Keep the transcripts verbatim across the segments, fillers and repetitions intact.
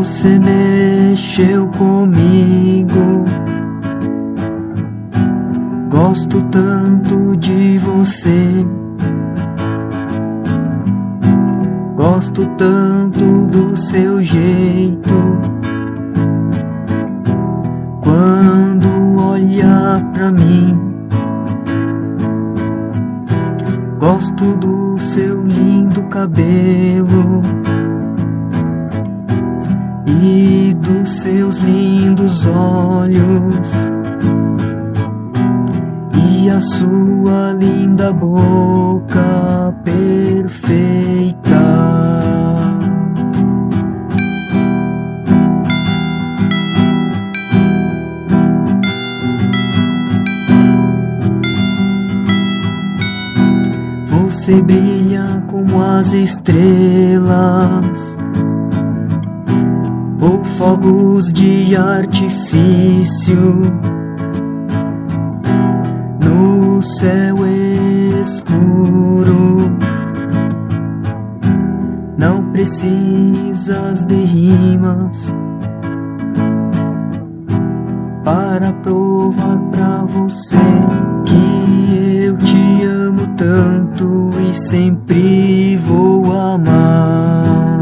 Você mexeu comigo. Gosto tanto de você. Gosto tanto do seu jeito. Quando olha pra mim, gosto do seu lindo cabelo e dos seus lindos olhos e a sua linda boca perfeita. Você brilha como as estrelas ou fogos de artifício no céu escuro. Não precisas de rimas para provar pra você que eu te amo tanto e sempre vou amar.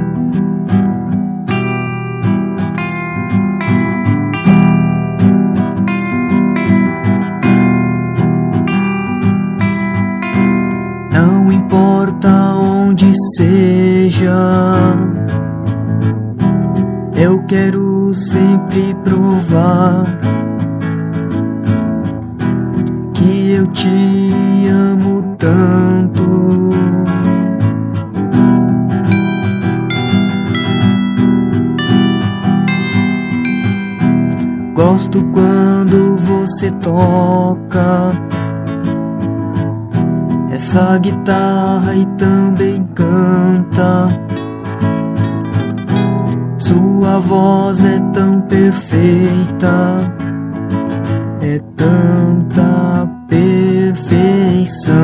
Não importa onde seja, eu quero sempre provar que eu te amo tanto. Gosto quando você toca essa guitarra e também canta. Sua voz é tão perfeita, é tanta perfeição.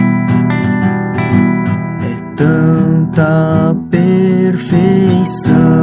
É tanta perfeição.